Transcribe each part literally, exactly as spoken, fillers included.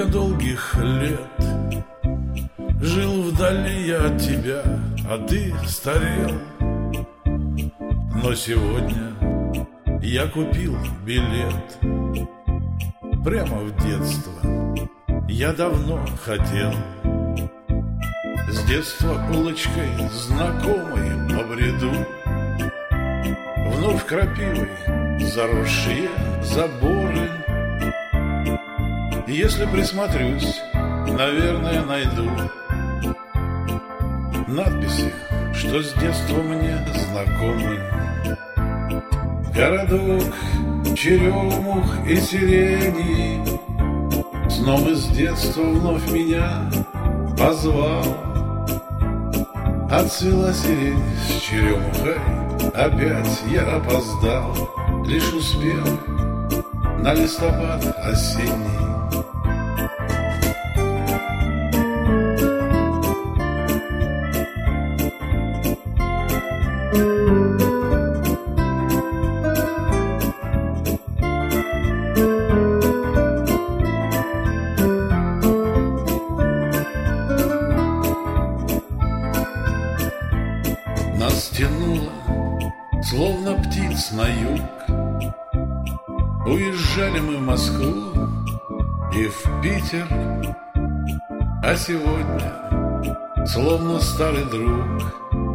Сколько долгих лет жил вдали я от тебя, а ты старел. Но сегодня я купил билет прямо в детство. Я давно хотел с детства улочкой знакомой по бреду, вновь крапивой заросшие заборы. Если присмотрюсь, наверное, найду надписи, что с детства мне знакомы. Городок, черемух и сирени сном из детства вновь меня позвал. Отцвела сирень с черемухой, опять я опоздал, лишь успел на листопад осенний. Нас тянуло, словно птиц на юг. Уезжали мы в Москву и в Питер, а сегодня, словно старый друг,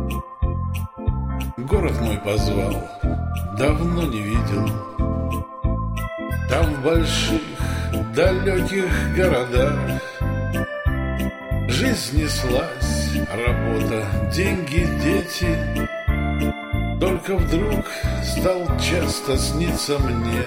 город мой позвал, давно не видел. Там в больших, далеких городах жизнь неслась, работа, деньги, дети. Только вдруг стал часто сниться мне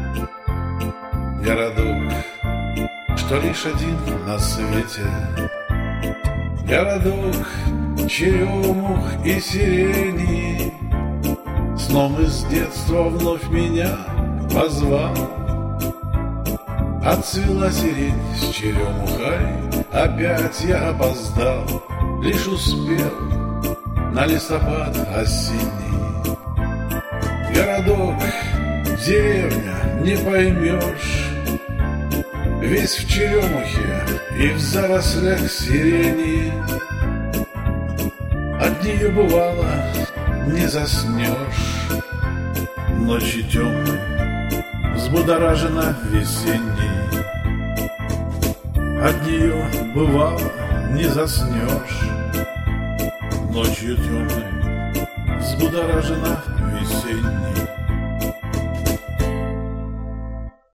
городок, что лишь один на свете. Городок, черемух и сирени сном из детства вновь меня позвал. Отцвела сирень с черемухой, опять я опоздал, лишь успел на листопад осенний. Городок, деревня, не поймешь, весь в черемухе и в зарослях сирени. От нее бывало не заснешь, ночи темной взбудоражена весенней. От нее бывало не заснешь, ночью темной взбудоражена весенней.